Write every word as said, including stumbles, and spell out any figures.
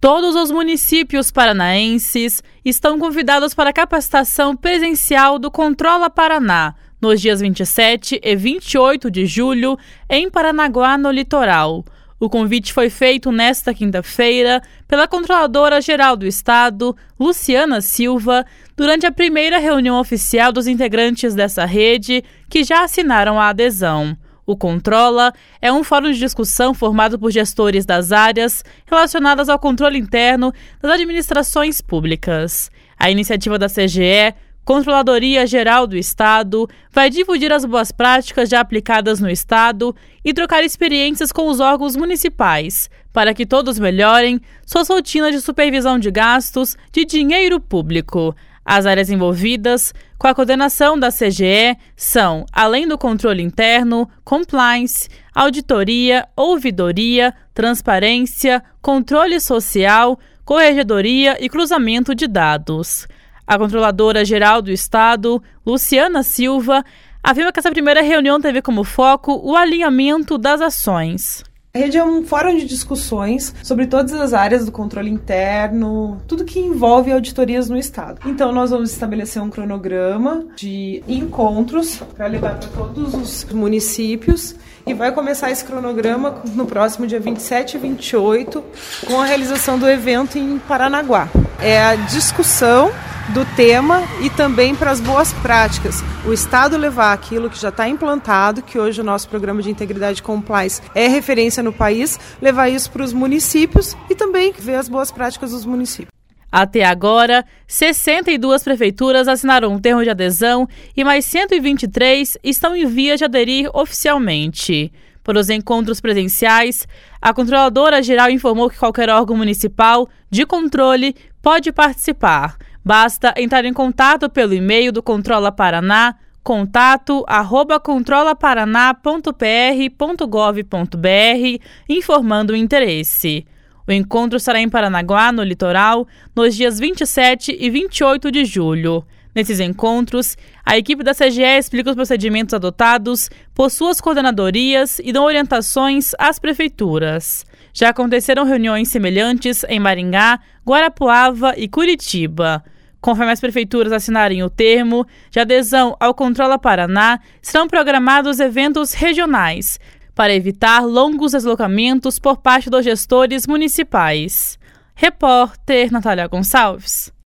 Todos os municípios paranaenses estão convidados para a capacitação presencial do Controla Paraná, nos dias vinte e sete e vinte e oito de julho, em Paranaguá, no litoral. O convite foi feito nesta quinta-feira pela Controladora-Geral do Estado, Luciana Silva, durante a primeira reunião oficial dos integrantes dessa rede, que já assinaram a adesão. O Controla é um fórum de discussão formado por gestores das áreas relacionadas ao controle interno das administrações públicas. A iniciativa da C G E, Controladoria Geral do Estado, vai difundir as boas práticas já aplicadas no Estado e trocar experiências com os órgãos municipais, para que todos melhorem suas rotinas de supervisão de gastos de dinheiro público. As áreas envolvidas com a coordenação da C G E são, além do controle interno, compliance, auditoria, ouvidoria, transparência, controle social, corregedoria e cruzamento de dados. A Controladora-Geral do Estado, Luciana Silva, afirma que essa primeira reunião teve como foco o alinhamento das ações. A rede é um fórum de discussões sobre todas as áreas do controle interno, tudo que envolve auditorias no Estado. Então, nós vamos estabelecer um cronograma de encontros para levar para todos os municípios e vai começar esse cronograma no próximo dia vinte e sete e vinte e oito com a realização do evento em Paranaguá. É a discussão do tema e também para as boas práticas. O Estado levar aquilo que já está implantado, que hoje o nosso programa de integridade e compliance é referência no país, levar isso para os municípios e também ver as boas práticas dos municípios. Até agora, sessenta e duas prefeituras assinaram um termo de adesão e mais cento e vinte e três estão em vias de aderir oficialmente. Para os encontros presenciais, a Controladora-Geral informou que qualquer órgão municipal de controle pode participar. Basta entrar em contato pelo e-mail do Controla Paraná, contato arroba controlaparaná ponto p r ponto gov ponto b r, informando o interesse. O encontro será em Paranaguá, no litoral, nos dias vinte e sete e vinte e oito de julho. Nesses encontros, a equipe da C G E explica os procedimentos adotados por suas coordenadorias e dão orientações às prefeituras. Já aconteceram reuniões semelhantes em Maringá, Guarapuava e Curitiba. Conforme as prefeituras assinarem o termo de adesão ao Controla Paraná, serão programados eventos regionais para evitar longos deslocamentos por parte dos gestores municipais. Repórter Natália Gonçalves.